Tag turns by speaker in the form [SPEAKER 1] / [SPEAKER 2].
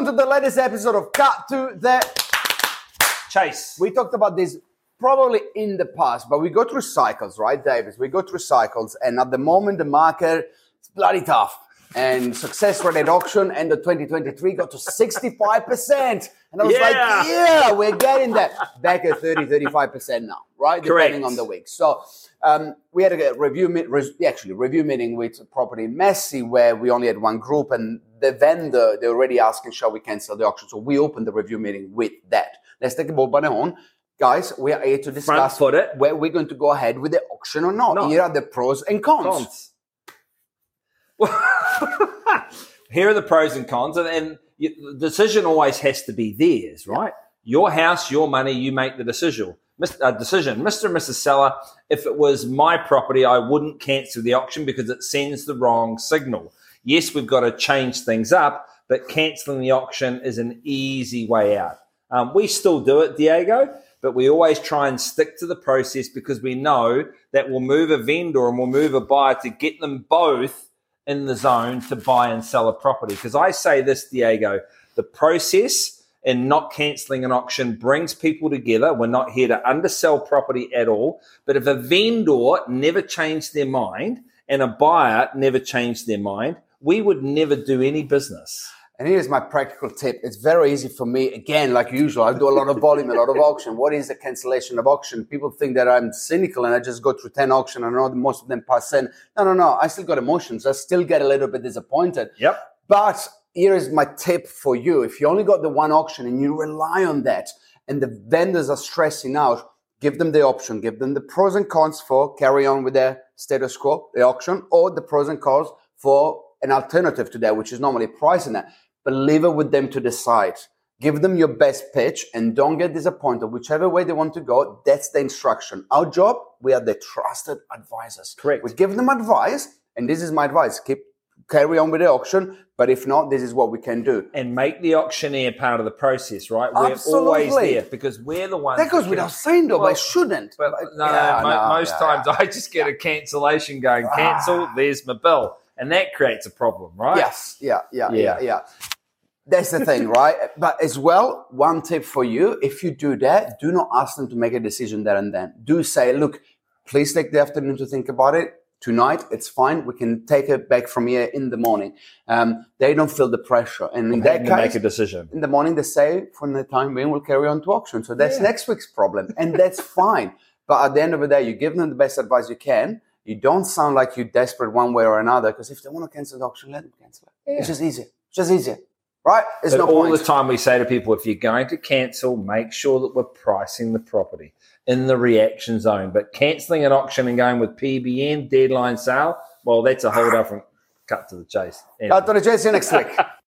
[SPEAKER 1] welcome to the latest episode of Cut to the
[SPEAKER 2] Chase.
[SPEAKER 1] We talked about this probably in the past, but we go through cycles, right, Davis? We go through cycles, and at the moment, the market is bloody tough. And success rate at auction end of 2023 got to 65%. And I was like, yeah, we're getting that. Back at 35% now, right? Depending
[SPEAKER 2] Correct.
[SPEAKER 1] on the week. So we had a review meeting with Property Messi where we only had one group, and the vendor, they're already asking, shall we cancel the auction? So we opened the review meeting with that. Let's take the ball by the horn. Guys, we are here to discuss whether we're going to go ahead with the auction or not. Here are the pros and cons.
[SPEAKER 2] Here are the pros and cons, and the decision always has to be theirs, right? Your house, your money, you make the decision. Mr. and Mrs. Seller, if it was my property, I wouldn't cancel the auction because it sends the wrong signal. Yes, we've got to change things up, but cancelling the auction is an easy way out. We still do it, Diego, but we always try and stick to the process because we know that we'll move a vendor and we'll move a buyer to get them both in the zone to buy and sell a property. Because I say this, Diego, the process and not cancelling an auction brings people together. We're not here to undersell property at all. But if a vendor never changed their mind and a buyer never changed their mind, we would never do any business.
[SPEAKER 1] And here's my practical tip. It's very easy for me. Again, like usual, I do a lot of volume, a lot of auction. What is the cancellation of auction? People think that I'm cynical and I just go through 10 auctions. I know that most of them pass in. No. I still got emotions. I still get a little bit disappointed.
[SPEAKER 2] Yep.
[SPEAKER 1] But here is my tip for you. If you only got the one auction and you rely on that and the vendors are stressing out, give them the option. Give them the pros and cons for carry on with their status quo, the auction, or the pros and cons for an alternative to that, which is normally pricing that. But leave it with them to decide. Give them your best pitch and don't get disappointed. Whichever way they want to go, that's the instruction. Our job, we are the trusted advisors.
[SPEAKER 2] Correct.
[SPEAKER 1] We give them advice, and this is my advice. Carry on with the auction, but if not, this is what we can do.
[SPEAKER 2] And make the auctioneer part of the process, right?
[SPEAKER 1] Absolutely.
[SPEAKER 2] We're always there because we're the ones.
[SPEAKER 1] That goes without saying, though, but I shouldn't.
[SPEAKER 2] But most times I just get a cancellation going, cancel, there's my bill. And that creates a problem, right?
[SPEAKER 1] Yes. Yeah. That's the thing, right? But as well, one tip for you, if you do that, do not ask them to make a decision there and then. Do say, look, please take the afternoon to think about it. Tonight, it's fine. We can take it back from here in the morning. They don't feel the pressure. And in that case,
[SPEAKER 2] make a decision.
[SPEAKER 1] In the morning, they say, from the time being, we'll carry on to auction. So that's next week's problem. And that's fine. But at the end of the day, you give them the best advice you can. You don't sound like you're desperate one way or another, because if they want to cancel the auction, let them cancel it. Yeah. It's just easier. Right? There's no
[SPEAKER 2] all
[SPEAKER 1] point.
[SPEAKER 2] The time we say to people, if you're going to cancel, make sure that we're pricing the property in the reaction zone. But cancelling an auction and going with PBN, deadline sale, well, that's a whole different cut to the chase.
[SPEAKER 1] Cut to the chase. See you next week.